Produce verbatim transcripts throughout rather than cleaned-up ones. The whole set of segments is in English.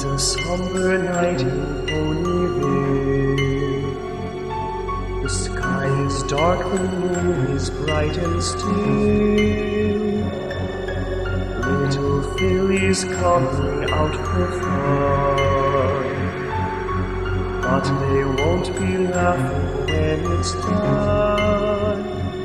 a somber night in Ponyville. The sky is dark, the moon is bright and still. Little fillies coming out for fun, but they won't be laughing when it's done.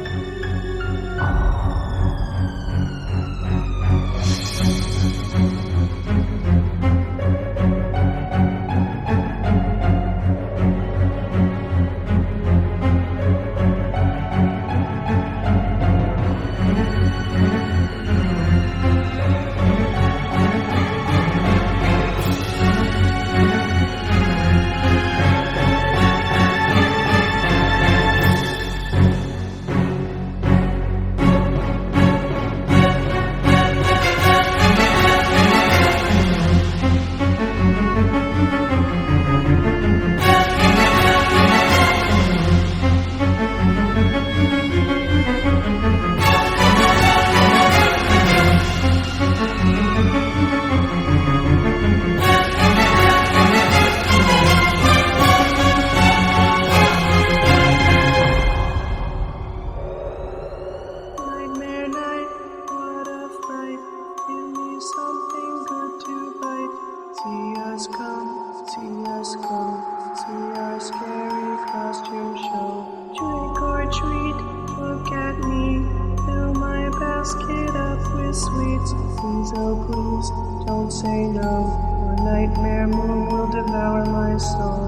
Nightmare night, what a fright. Give me something good to bite. See us come, see us go. See our scary costume show. Trick or treat, look at me. Fill my basket up with sweets. Please, oh please, don't say no. Your nightmare moon will devour my soul.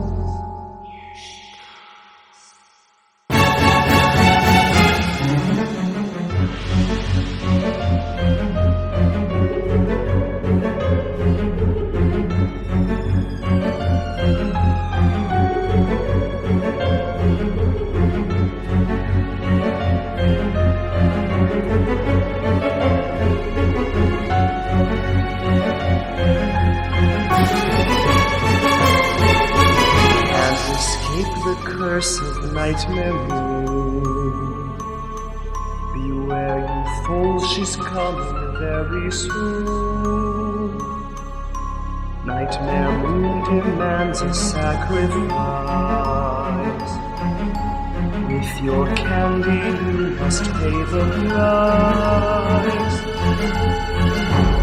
The curse of Nightmare Moon. Beware, you fools, she's coming very soon. Nightmare Moon demands a sacrifice. With your candy, you must pay the price.